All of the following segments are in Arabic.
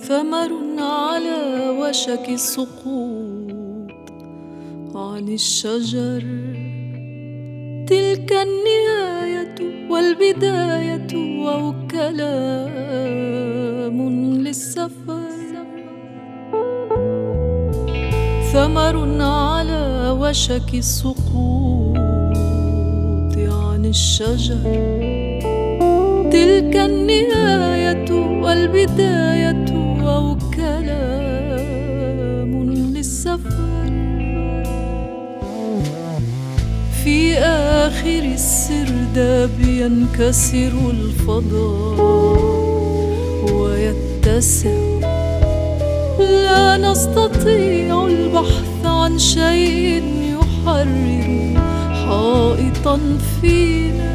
ثمر على وشك السقوط عن الشجر. تلك النهاية والبداية أو كلام للسفر. ثمر على وشك السقوط عن الشجر. تلك النهاية والبداية أو كلام للسفر. في آخر السرداب ينكسر الفضاء ويتسع. لا نستطيع البحث عن شيء يحرر حائطا فينا،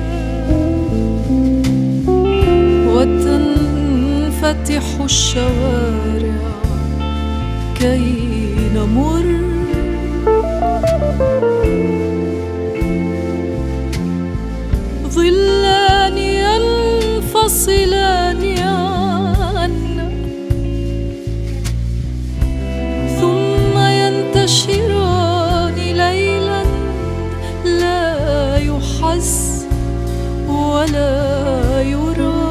وتنفتح الشوارع كي نمر. ظلان ينفصلان عنا ثم ينتشران ليلا لا يحس ولا يرى.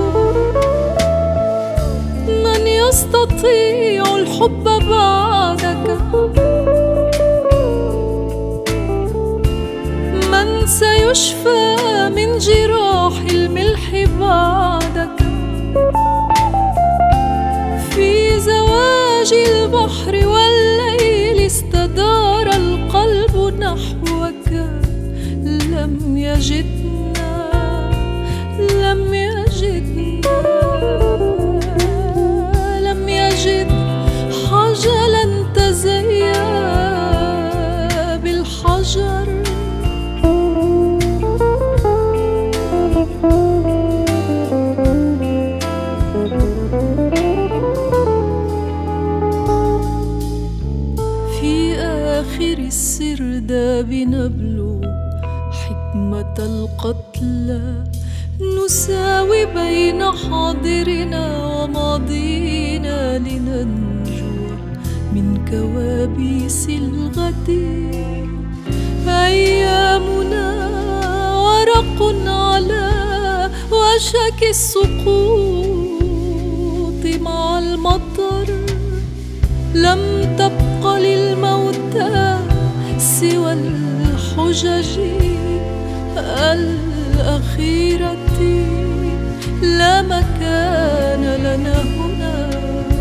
من يستطيع الحب بعدك؟ من سيشفى من جراح الملح بعدك؟ في زواج البحر والليل استدار القلب نحوك. لم يجدنا لم يجدنا لم يجد حجلا تزيا بالحجر. في آخر السرداب نبلو حكمة القتلى. نساوي بين حاضرنا وماضينا لننجو من كوابيس الغد. أيامنا ورق على وشك السقوط مع المطر. لم تبق للموتى سوى الحجج الأخيرة. لا مكان لنا هنا.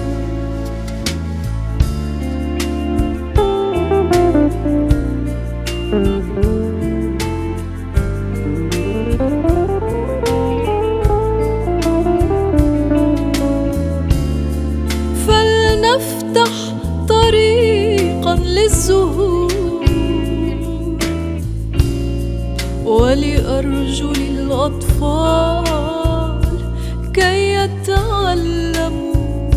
فلنفتح طريقا للزهور ولأرجل الأطفال كي يتعلموا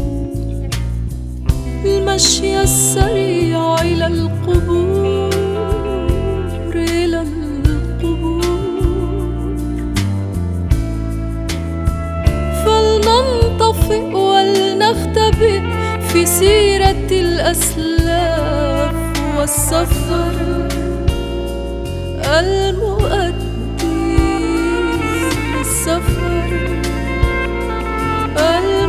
المشي السريع إلى القبور إلى القبور. فلننطفئ ولنختبئ في سيرة الأسلاف والسفر المؤدي للسفر.